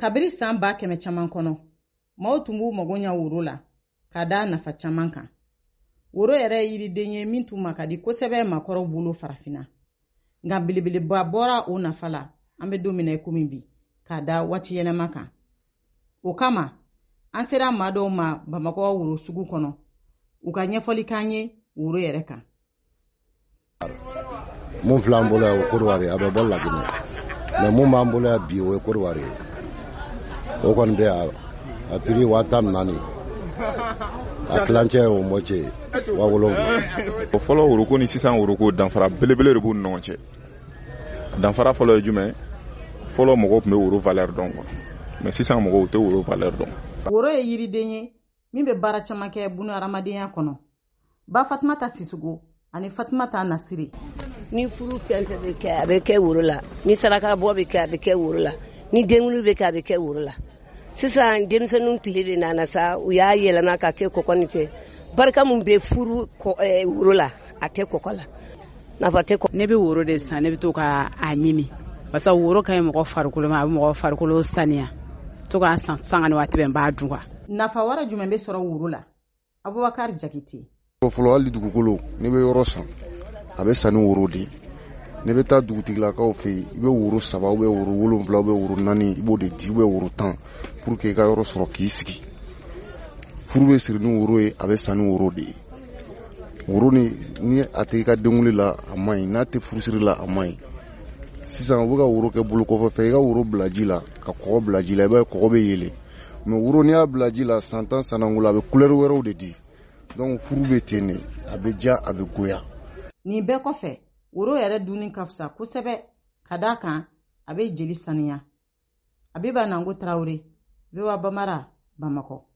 kabiri san ba kɛmɛ caman kɔnɔ maaw tun b'u mago ɲa woro la ka da nafa caman kan. Woro yɛrɛ ye yiriden ye min tun ma ka di kosɛbɛ makɔrɔw bolo farafinna. Nka belebeleba bɔra o nafa la an bɛ don min na komi bi ka da waati yɛlɛma kan. O kama an sera maa dɔw ma Bamakɔ woro sugu kɔnɔ u ka ɲɛfɔli k'an ye woro yɛrɛ kan. Mun filɛ an bolo o Côte-d'Ivoire a bɛ bɔ Laginɛ mais mun b'an bolo yan bi o ye Côte-d'Ivoire ye. O kɔni bɛ a prix 4,000 a tilancɛ o moitié 7,000. Fɔlɔ woroko ni sisan woroko danfara belebele de b'u ni ɲɔgɔn cɛ. Danfara fɔlɔ ye jumɛn? Fɔlɔ mɔgɔw tun bɛ woro valeur dɔn quoi. Mais sisan mɔgɔw tɛ woro valeur dɔn. Woro ye yiriden ye min bɛ baara caman kɛ bunahadamadenya kɔnɔ. Ba Fatumata Sissogo ani Fatumata Nasiri. Ni furu fɛn fɛn bɛ kɛ a bɛ kɛ woro la, ni saraka bɔ bɛ kɛ a bɛ kɛ woro la, ni denkundi bɛ kɛ a bɛ kɛ woro la. Sisan denmisɛnninw tile de nana sa u y'a yɛlɛma ka kɛ kɔkɔ ni fɛ. Barika mun bɛ furu woro la a tɛ kɔkɔ la. Nafa tɛ kɔkɔ. Ne bɛ woro de san ne bɛ to ka a ɲimi. Parce que woro ka ɲi mɔgɔ farikolo ma a bɛ mɔgɔ farikolo saniya. To k'a san sanga ni waati bɛɛ n b'a dun quoi. Nafa wɛrɛ jumɛn bɛ sɔrɔ woro la? Abubakar Jakite. Fɔlɔ hali dugukolo ne bɛ yɔrɔ san a bɛ san ni woro de. Ne bɛ taa dugutigilakaw fɛ yen i bɛ woro 7 ou bien woro 7 ou bien woro 4 i b'o de di ou bien woro 10 pour que i ka yɔrɔ sɔrɔ k'i sigi. Furu bɛ siri ni woro ye a bɛ san ni woro de ye. Woro ni a tɛ i ka denkundi la a man ɲi n'a tɛ furusiri la a man ɲi. Sisan u bɛ ka woro kɛ bolo kɔfɛ fɛ i ka woro bila ji la ka kɔgɔ bila ji la i b'a ye kɔgɔ bɛ yɛlɛ. Mais woro n'i y'a bila ji la san 10 san naani a bɛ couleur wɛrɛw de di. Donc furu bɛ ten de a bɛ ja a bɛ goya. Nin bɛɛ kɔfɛ woro yɛrɛ dunni ka fisa kosɛbɛ ka d'a kan a bɛ jeli saniya. Abiba Nango Traoré, VOA Bamara, Bamakɔ.